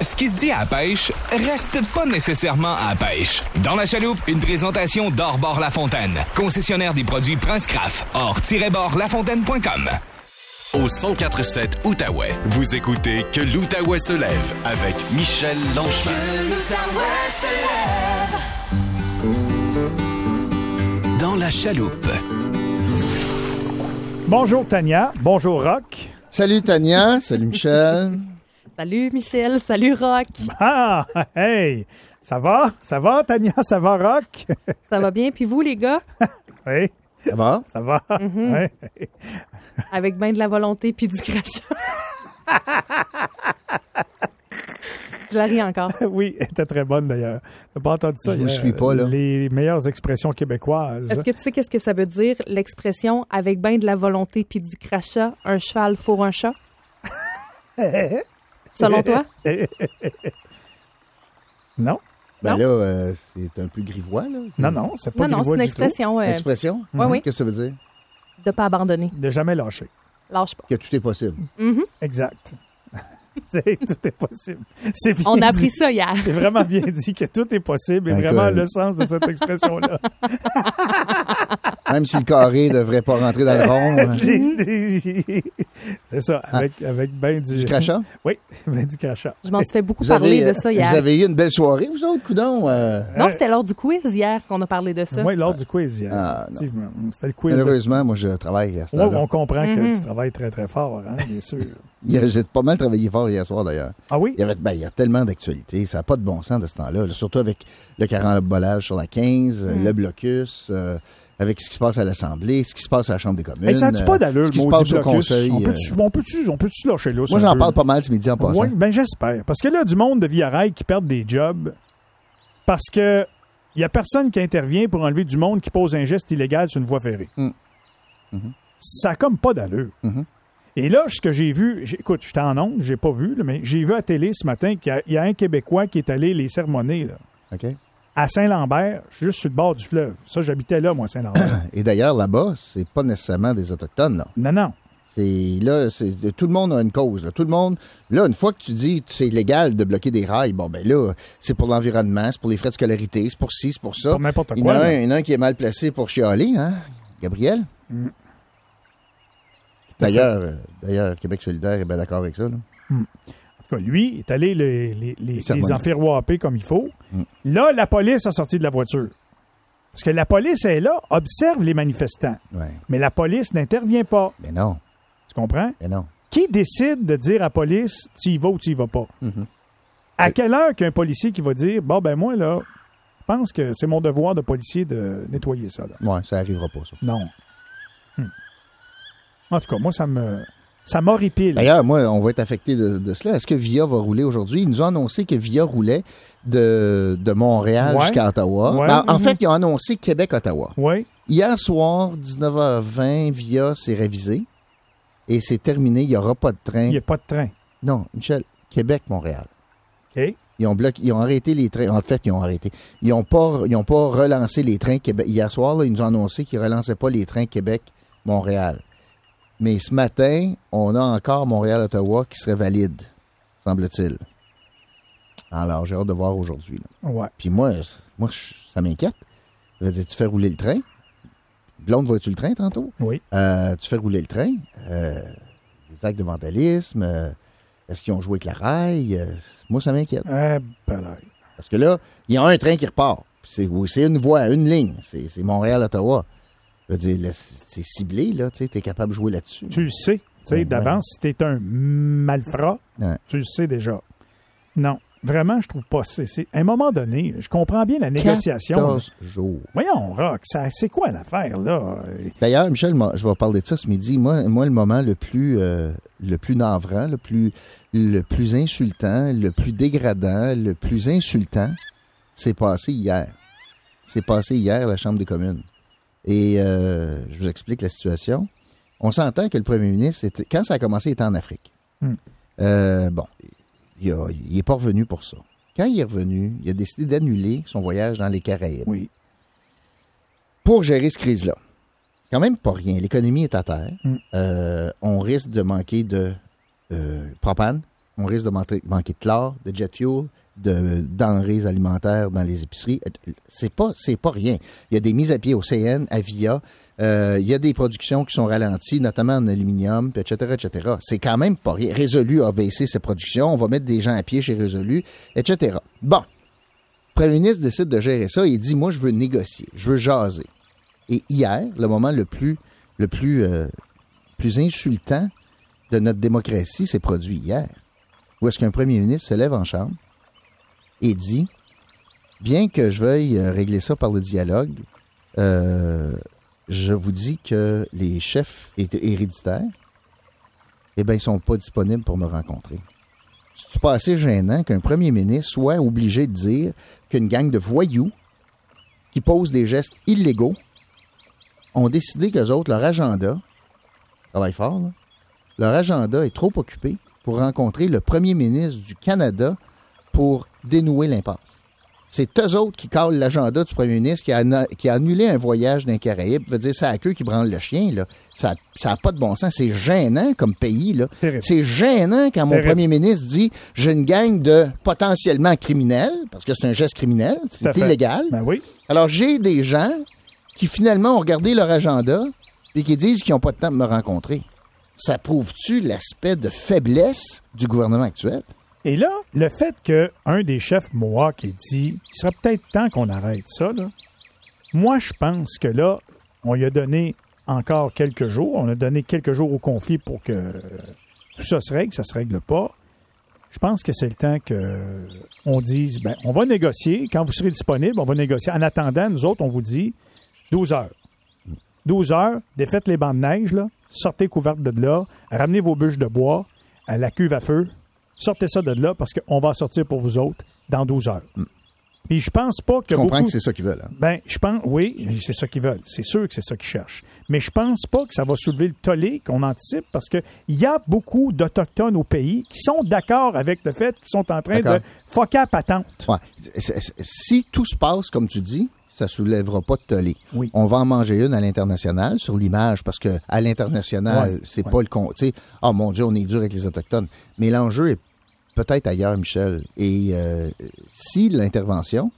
Ce qui se dit à la pêche, reste pas nécessairement à la pêche. Dans la chaloupe, une présentation d'Or-Bord Lafontaine, concessionnaire des produits Prince Craft. Or-Bord-Lafontaine.com. Au 104.7 Outaouais, vous écoutez Que l'Outaouais se lève avec Michel Langevin. Que l'Outaouais se lève. Dans la chaloupe. Bonjour Tania, bonjour Rock. Salut Tania, salut Michel. Salut Michel, salut Rock. Ah, hey, ça va? Ça va Tania, ça va Rock? Ça va bien, puis vous les gars? Oui. Ça va? Ça va? Mm-hmm. Oui. Avec bien de la volonté puis du crachat. Je la ris encore. Oui, elle était très bonne d'ailleurs. T'as pas entendu ça? Je vous suis pas, là. Les meilleures expressions québécoises. Est-ce que tu sais qu'est-ce que ça veut dire, l'expression « avec bien de la volonté puis du crachat, un cheval fourre un chat » ? Selon toi? Non? Ben Non? là, c'est un peu grivois, là. Non, c'est pas Non, grivois c'est une du tout. expression Expression? Oui, oui. Qu'est-ce que ça veut dire? de pas abandonner. De jamais lâcher. Lâche pas. Que tout est possible. Exact. Tout est possible. C'est bien On a dit. appris ça hier. C'est vraiment bien dit que tout est possible et Ben, vraiment écoute. le sens de cette expression-là. Même si le carré devrait pas rentrer dans le rond. hein. C'est ça, avec ben du Crachat? Oui, ben du crachat. Je m'en suis fait beaucoup Vous parler avez, de ça hier. vous avez eu une belle soirée, vous autres, coudons? Non, c'était lors du quiz hier qu'on a parlé de ça. Oui, lors du quiz hier. Ah, non. Effectivement. C'était le quiz. Malheureusement, moi, je travaille à ce Oui, temps-là. on comprend que Mhm. tu travailles très, très fort, hein, bien sûr. J'ai pas mal travaillé fort hier soir, d'ailleurs. Ah oui? Il y a tellement d'actualités. Ça n'a pas de bon sens de ce temps-là. Là, surtout avec le carambolage sur la 15, le blocus, avec ce qui se passe à l'Assemblée, ce qui se passe à la Chambre des communes. Hey, ça n'a-tu pas d'allure, ce qui le se maudit passe au blocus? Conseil. On peut-tu lâcher là? Moi, j'en parle pas mal ce midi en passant. Oui, ben j'espère. Parce que là, du monde de Via-Rail qui perdent des jobs parce que il n'y a personne qui intervient pour enlever du monde qui pose un geste illégal sur une voie ferrée. Ça n'a comme pas d'allure. Et là, ce que j'ai vu, écoute, j'étais en ondes, j'ai pas vu, là, mais j'ai vu à télé ce matin qu'il y a un Québécois qui est allé les sermonner là, OK. à Saint-Lambert, juste sur le bord du fleuve. Ça, j'habitais là, moi, Saint-Lambert. Et d'ailleurs, là-bas, c'est pas nécessairement des Autochtones, là. Non. Tout le monde a une cause. Là. Tout le monde, là, une fois que tu dis que c'est illégal de bloquer des rails, bon, ben là, c'est pour l'environnement, c'est pour les frais de scolarité, c'est pour ci, c'est pour ça. Pour n'importe Il y quoi. en a là. un qui est mal placé pour chialer, hein, Gabriel? Tout à fait. D'ailleurs, Québec solidaire est bien d'accord avec ça. Là. En tout cas, lui est allé les sermonner. enfiroiper comme il faut. Là, la police a sorti de la voiture. Parce que la police est là, observe les manifestants. Ouais. Mais la police n'intervient pas. Mais non, Tu comprends? mais non. Qui décide de dire à la police tu y vas ou tu y vas pas? À quelle heure qu'un policier qui va dire bon, ben moi, là, je pense que c'est mon devoir de policier de nettoyer ça. Là. Ouais, ça arrivera pas, ça. Non. En tout cas, moi, ça m'horripile. D'ailleurs, moi, on va être affecté de cela. Est-ce que VIA va rouler aujourd'hui? Ils nous ont annoncé que VIA roulait de Montréal Ouais. jusqu'à Ottawa. Ouais. Ben, en fait, ils ont annoncé Québec-Ottawa. Oui. Hier soir, 19h20, VIA s'est révisé et c'est terminé. Il n'y aura pas de train. Il n'y a pas de train. Non, Michel, Québec-Montréal. OK? Ils ont arrêté les trains. En fait, ils ont arrêté. Ils n'ont pas relancé les trains Québec. Hier soir, là, ils nous ont annoncé qu'ils ne relançaient pas les trains Québec-Montréal. Mais ce matin, on a encore Montréal-Ottawa qui serait valide, semble-t-il. Alors, j'ai hâte de voir aujourd'hui. Là. Ouais. Puis moi, ça m'inquiète. Je veux dire, tu fais rouler le train. Blonde, vois-tu le train tantôt? Oui. Tu fais rouler le train. Des actes de vandalisme. Est-ce qu'ils ont joué avec la rail? Moi, ça m'inquiète. Parce que là, il y a un train qui repart. Puis c'est une voie, une ligne. C'est Montréal-Ottawa. Je veux dire, là, c'est ciblé, là. Tu es capable de jouer là-dessus. Tu le sais. Tu sais, Ouais, d'avance, si tu es un malfrat, Ouais. tu le sais déjà. Non. Vraiment, je trouve pas. À un moment donné, je comprends bien la négociation. 14 jours. Voyons, Rock, c'est quoi l'affaire, là? D'ailleurs, Michel, je vais parler de ça ce midi. Moi, le moment le plus navrant, le plus insultant, le plus dégradant, le plus insultant, c'est passé hier. C'est passé hier à la Chambre des communes. Et je vous explique la situation. On s'entend que le premier ministre, quand ça a commencé, il était en Afrique. Bon, il n'est pas revenu pour ça. Quand il est revenu, il a décidé d'annuler son voyage dans les Caraïbes. Oui. Pour gérer cette crise-là. C'est quand même pas rien. L'économie est à terre. On risque de manquer de propane. On risque de manquer de chlore, de jet fuel, de denrées alimentaires dans les épiceries. C'est pas rien. Il y a des mises à pied au CN, à VIA. Il y a des productions qui sont ralenties, notamment en aluminium, etc., etc. C'est quand même pas rien. Résolu a baissé ses productions. On va mettre des gens à pied chez Résolu, etc. Bon. Le premier ministre décide de gérer ça. Il dit, moi, je veux négocier. Je veux jaser. Et hier, le moment le plus insultant de notre démocratie s'est produit hier. Où est-ce qu'un premier ministre se lève en chambre et dit, bien que je veuille régler ça par le dialogue, je vous dis que les chefs héréditaires, eh bien, ils sont pas disponibles pour me rencontrer. C'est pas assez gênant qu'un premier ministre soit obligé de dire qu'une gang de voyous qui posent des gestes illégaux ont décidé qu'eux autres, leur agenda, travaille fort, là, leur agenda est trop occupé pour rencontrer le premier ministre du Canada pour dénouer l'impasse. C'est eux autres qui calent l'agenda du premier ministre qui a annulé un voyage dans les Caraïbes. Veut dire, c'est à eux qui branlent le chien, là. Ça n'a pas de bon sens. C'est gênant comme pays, là. Terrible. C'est gênant quand mon premier ministre dit « J'ai une gang de potentiellement criminels », parce que c'est un geste criminel, c'est illégal. Ben oui. Alors, j'ai des gens qui, finalement, ont regardé leur agenda et qui disent qu'ils n'ont pas de temps de me rencontrer. Ça prouve-tu l'aspect de faiblesse du gouvernement actuel? Et là, le fait qu'un des chefs Mohawk ait dit « Il serait peut-être temps qu'on arrête ça », là, moi, je pense que là, on lui a donné encore quelques jours. On a donné quelques jours au conflit pour que tout ça se règle. Ça se règle pas. Je pense que c'est le temps qu'on dise « on va négocier. Quand vous serez disponible, on va négocier. En attendant, nous autres, on vous dit 12 heures. 12 heures, défaites les bancs de neige, là, sortez couvertes de là, ramenez vos bûches de bois à la cuve à feu. Sortez ça de là parce qu'on va sortir pour vous autres dans 12 heures. Puis je pense pas que. Je comprends que c'est ça qu'ils veulent. Hein? Ben, je pense, oui, c'est ça qu'ils veulent. C'est sûr que c'est ça qu'ils cherchent. Mais je pense pas que ça va soulever le tollé qu'on anticipe parce qu'il y a beaucoup d'Autochtones au pays qui sont d'accord avec le fait qu'ils sont en train de foquer à patente. Ouais. Si tout se passe comme tu dis, ça soulèvera pas de tollé. Oui. On va en manger une à l'international sur l'image parce que à l'international, c'est pas le con. Tu sais, oh mon Dieu, on est dur avec les Autochtones. Mais l'enjeu est peut-être ailleurs, Michel. Et si l'intervention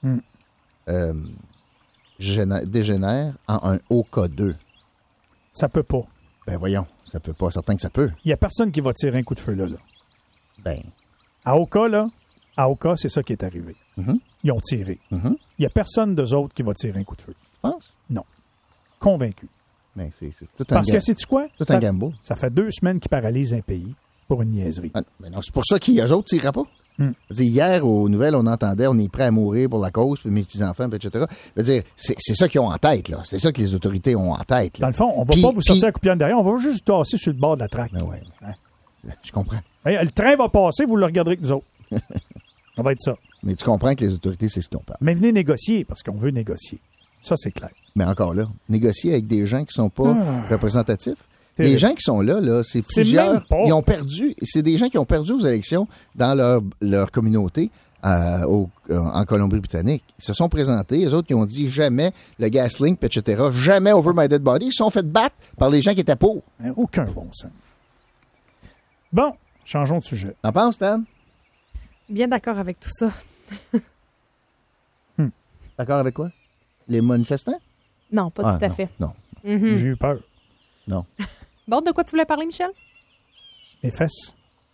dégénère en un OK2. Ça peut pas. Ben voyons, ça peut pas. Certain que ça peut. Il n'y a personne qui va tirer un coup de feu là. Ben. À Oka, c'est ça qui est arrivé. Mm-hmm. Ils ont tiré. Mm-hmm. Il n'y a personne d'eux autres qui va tirer un coup de feu. Tu penses? Non. Convaincu. Ben, c'est tout un Parce que, sais-tu quoi? Tout un gamble. Ça fait 2 semaines qu'ils paralysent un pays pour une niaiserie. Ah, ben non, c'est pour ça qu'eux autres ne tireraient pas. Je veux dire, hier, aux nouvelles, on entendait, on est prêt à mourir pour la cause, puis mes petits-enfants, etc. Je veux dire, c'est ça qu'ils ont en tête, là. C'est ça que les autorités ont en tête, là. Dans le fond, on va pas vous sortir à coupière derrière, on va juste tasser sur le bord de la traque. Ben ouais. Hein? Je comprends. Hey, le train va passer, vous le regarderez que nous autres. Ça va être ça. Mais tu comprends que les autorités, c'est ce qu'ils ont peur. Mais venez négocier, parce qu'on veut négocier. Ça, c'est clair. Mais encore là, négocier avec des gens qui sont pas représentatifs. Les gens qui sont là, c'est plusieurs. Ils ont perdu. C'est des gens qui ont perdu aux élections dans leur communauté en Colombie-Britannique. Ils se sont présentés. Les autres qui ont dit jamais le GasLink, etc. Jamais over my dead body. Ils se sont fait battre par les gens qui étaient pour. Aucun bon sens. Bon, changeons de sujet. T'en penses, Stan? Bien d'accord avec tout ça. D'accord avec quoi? Les manifestants? Non, pas tout à fait. Non. Mm-hmm. J'ai eu peur. Non. Bon, de quoi tu voulais parler, Michel? Les fesses.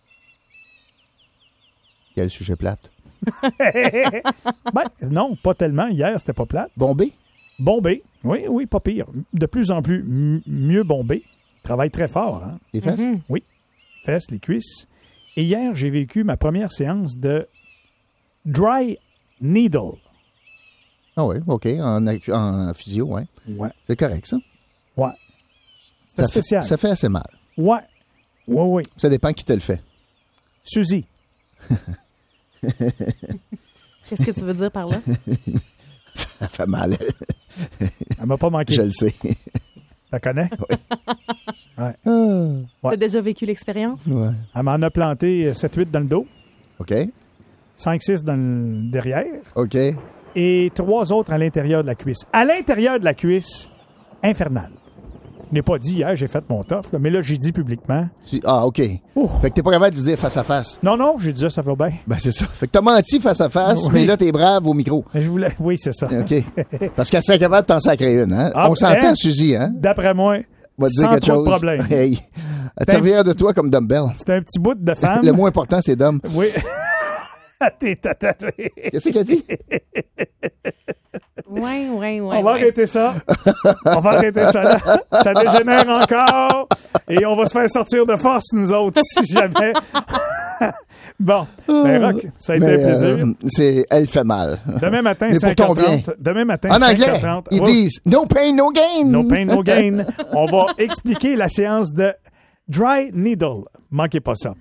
Quel sujet plate? Ben, non, pas tellement. Hier, c'était pas plate. Bombé? Bombé. Oui, pas pire. De plus en plus mieux bombé. Travaille très fort. Hein? Les fesses? Mm-hmm. Oui. Fesses, les cuisses. Et hier, j'ai vécu ma première séance de dry needle. Ah oui, OK. En physio, oui. Ouais. C'est correct, ça? Ouais. C'était spécial. Ça fait assez mal. Ouais. Oui. Ça dépend qui te le fait. Suzy. Qu'est-ce que tu veux dire par là? Ça fait mal. Elle m'a pas manqué. Je le sais. Tu connais? Oui. Ouais. Tu as déjà vécu l'expérience? Ouais. Elle m'en a planté 7-8 dans le dos, OK. 5-6 dans le derrière OK. et 3 autres à l'intérieur de la cuisse. À l'intérieur de la cuisse, infernal. Je n'ai pas dit hier, j'ai fait mon toffe, là, mais là, j'ai dit publiquement. OK. Ouf. Fait que t'es pas capable de dire face à face. Non, j'ai dit ça va bien. Ben, c'est ça. Fait que t'as menti face à face, Oui. mais là, t'es brave au micro. Oui, c'est ça. OK. Parce qu'elle serait capable de t'en sacrer une, hein? Ah, On s'entend, hein? Suzy, hein? D'après moi, Va te dire sans quelque trop chose. de problème. Hey. Elle te servira de toi comme dumbbell. C'est un petit bout de femme. Le moins important, c'est d'homme. Oui. T'es tatoué. Qu'est-ce qu'elle dit? Oui. On va arrêter ça. On va arrêter ça là. Ça dégénère encore. Et on va se faire sortir de force, nous autres, si jamais. Bon. Ben, Rock, ça a été un plaisir. Elle fait mal. Demain matin, Mais pour ton bien. 5h30. Demain matin, En anglais, 5h30. ils Oui. disent no pain, no gain. No pain, no gain. On va expliquer la séance de Dry Needle. Manquez pas ça.